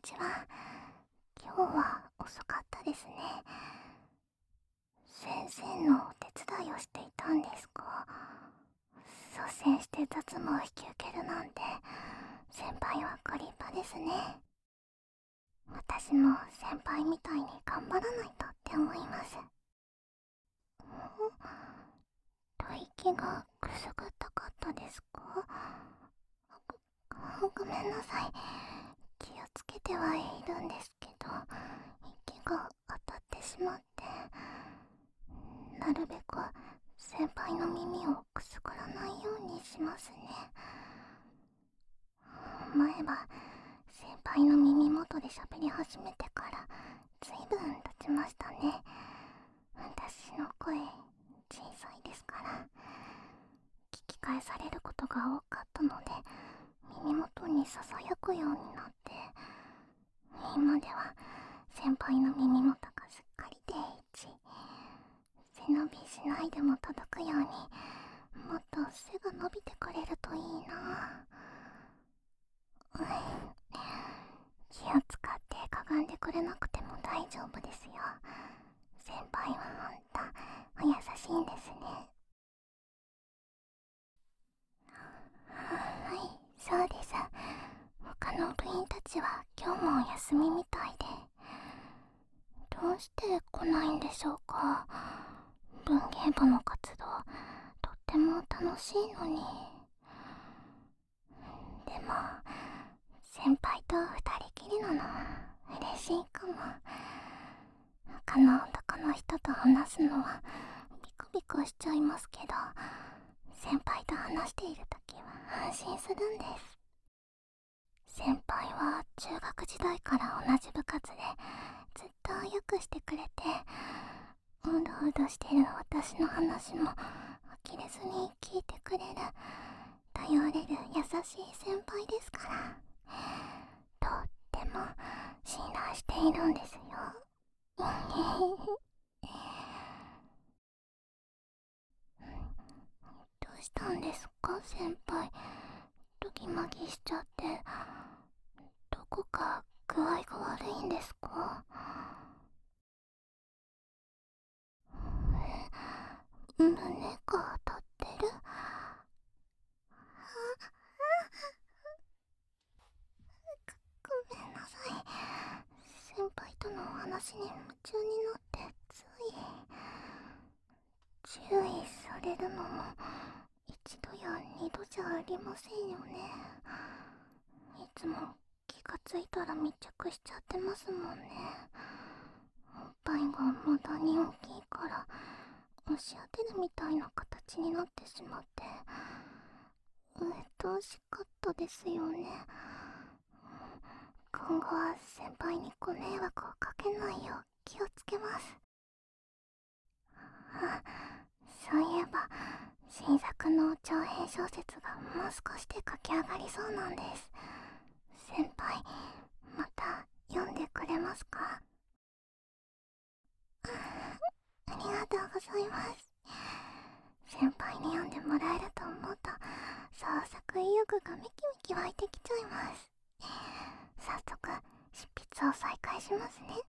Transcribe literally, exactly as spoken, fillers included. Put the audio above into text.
ちは。今日は遅かったですね。先生のお手伝いをしていたんですが、率先して雑務を引き受けるなんて、先輩はご立派ですね。私も先輩みたいに頑張らないとって思います。吐息がくすぐったかったですか？ご、ごめんなさい。気をつけてはいるんですけど、息が当たってしまって、なるべく先輩の耳をくすぐらないようにしますね。前は先輩の耳元で喋り始めてからずいぶん経ちましたね。私の声小さいですから、聞き返されることが多かったので、耳元にささやくようになって、今では先輩の耳元がすっかり定位置。背伸びしないでも届くように、もっと背が伸びてくれるといいな。うん、気を使ってかがんでくれなくても大丈夫ですよ。先輩はほんとお優しいんですね。はい、そうです。他の部員たちは今日もお休みみたいで。どうして来ないんでしょうか。文芸部の活動とっても楽しいのに。でも先輩と二人きりなの嬉しいかも。他の男の人と話すのはビクビクしちゃいますけど、先輩と話しているときは安心するんです。先輩は中学時代から同じ部活でずっとよくしてくれて、うどうどしてる私の話も呆れずに聞いてくれる頼れる優しい先輩ですから、とっても信頼しているんですよ。どうしたんですか先輩、ドギマギしちゃって。どこか具合が悪いんですか？え、胸が当たってる？ごめんなさい。先輩とのお話に夢中になってつい。注意されるのも一度や二度じゃありませんよね。いつも気がついたら密着しちゃってますもんね。おっぱいが無駄に大きいから押し当てるみたいな形になってしまって、うっとうしかったですよね。今後は先輩にご迷惑をかけないよう気をつけます。あ、そういえば新作の長編小説がもう少しで書き上がりそうなんです。先輩、また読んでくれますか？ありがとうございます。先輩に読んでもらえると思うと創作意欲がめきめき湧いてきちゃいます。早速執筆を再開しますね。